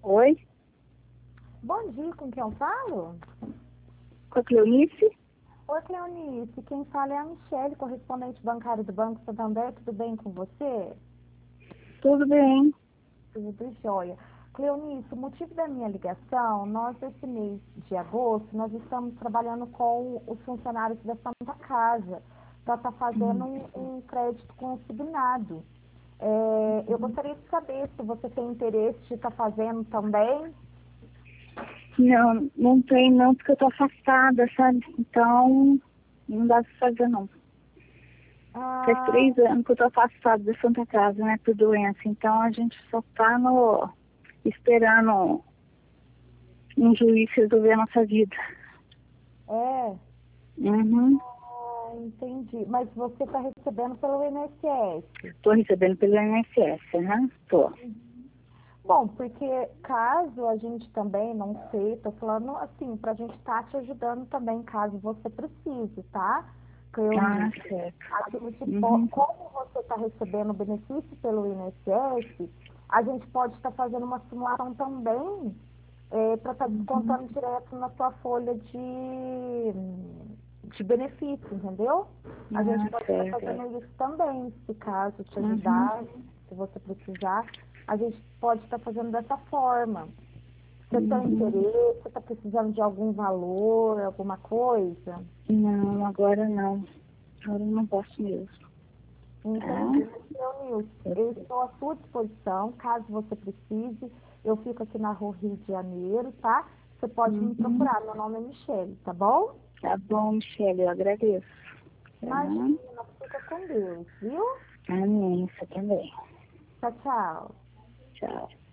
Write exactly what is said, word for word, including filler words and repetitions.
Oi, Bom dia, com quem eu falo? com a Cleonice? Oi, Cleonice, quem fala é a Michele, correspondente bancária do Banco Santander. Tudo bem com você? Tudo bem? Tudo jóia. Cleonice, o motivo da minha ligação, nós esse mês de agosto, nós estamos trabalhando com os funcionários da Santa Casa para estar fazendo Hum. um, um crédito consignado. É, eu gostaria de saber se você tem interesse de estar fazendo também. Não, não tem não, porque eu tô afastada, sabe? Então, não dá pra fazer não. Faz Ah, três anos que eu tô afastada da Santa Casa, né, por doença. Então, a gente só tá no, esperando um juiz resolver a nossa vida. é. Uhum. Ah, entendi. Mas você está recebendo pelo I N S S. Tô recebendo pelo I N S S, né? Tô. Bom, porque caso a gente também, não sei, tô falando assim, para a gente estar te ajudando também, caso você precise, tá? Ah, Cleonice, certo. a gente po- Uhum. como você está recebendo o benefício pelo I N S S, a gente pode estar fazendo uma simulação também para estar Uhum. descontando direto na sua folha de, de benefício, entendeu? A gente Ah, pode estar certo. É. fazendo isso também, se caso te Uhum. ajudar, se você precisar, a gente pode estar fazendo dessa forma. Você tem Uhum. interesse, você está precisando de algum valor, alguma coisa? Não, agora não. Agora eu não posso mesmo. Entendi. Tá? Então, Nilce, eu estou à sua disposição, caso você precise. Eu fico aqui na rua Rio de Janeiro, tá? Você pode me Uhum. procurar, meu nome é Michele, tá bom? Tá bom, Michelle, eu agradeço. Tá? Imagina, fica com Deus, viu? Amém, você também. Tchau, tchau. Tchau.